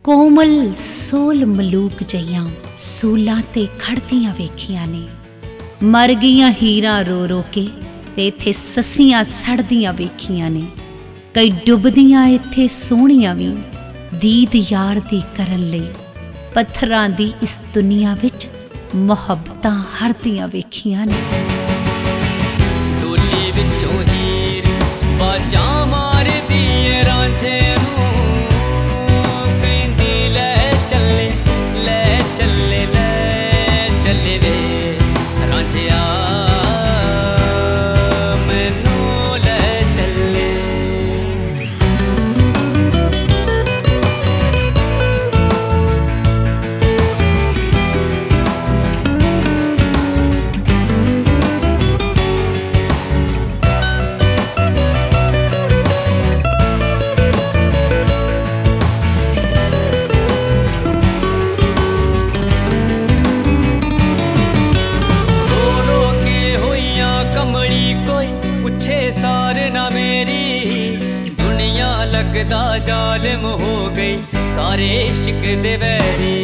कोमल soul Malook जइयां सूलां ते खड़दियां वेखियां ने। मर गईयां हीरा रो रो के ते इत्थे सस्सियां सड़दियां वेखियां ने। कई डुबदियां इत्थे सोहणियां वी दीद यार दी करन लई। पत्थरां दी इस दुनिया विच मुहब्बतां हरदियां वेखियां ने। डोली विचों हीर बाजां मारदी ए रांझे नूं, कहंदी ले चले ले चले ले चले वे रांझिया मैनूं ले चले। पुछे सार ना मेरी दुनिया लगदा जालिम हो गई सारे इश्क दे वैरी।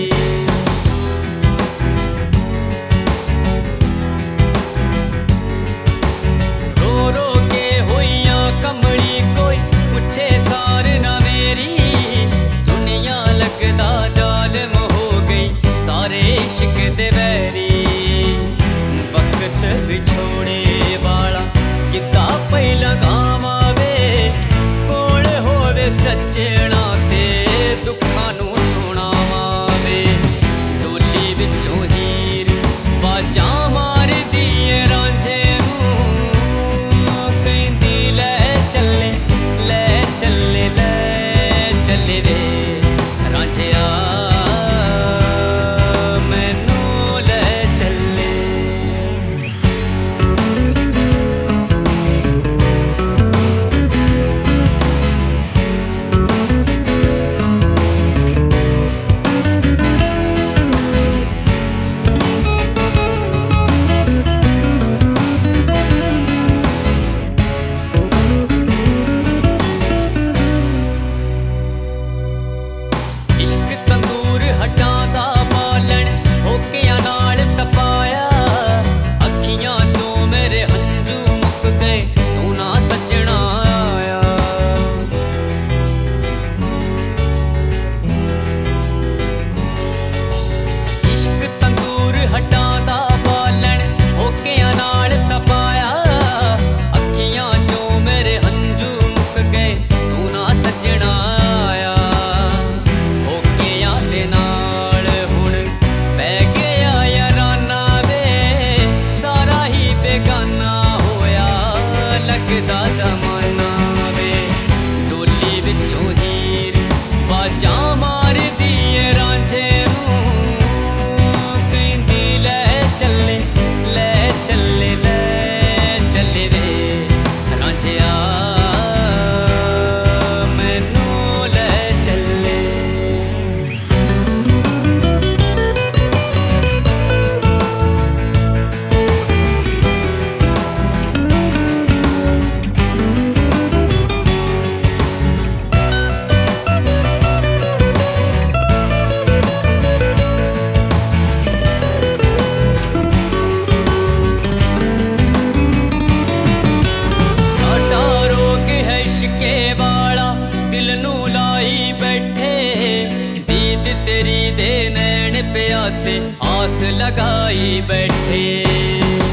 रो रो के होइयां कमली कोई पुछे सार ना मेरी दुनिया लगदा जालिम हो गई सारे इश्क दे वैरी। वक्त विछोड़े वाला किता पहला गावा वे कोल होवे सज्जणा ते दुखां नूं सुणावा वे। डोली विचों हीर बाजां मारदी ए रांझे नूं, कहंदी ले चले ले चले ले चले वे रांझिया मैनूं ले चले। इश्क तंदूर हटां दा बालण होकियां नाल तपाया, अखियां चों मेरे हंझू मुक गए तू ना सजना आया। इश्क तंदूर हटां दा बालण होकियां नाल तपाया, अखियां चों मेरे हंझू मुक गए तू ना सजना आया। बेगाना होया लगदा जमाना वे। डोली विचों हीर बाजां मारदी ए रांझे नूं, कहंदी ले चले ले चले ले चले वे रांझिया मैनूं ले चले। इश्के वाला दिल नूं लाई बैठे, दीद तेरी दे नैन प्यासे आस लगाई बैठे।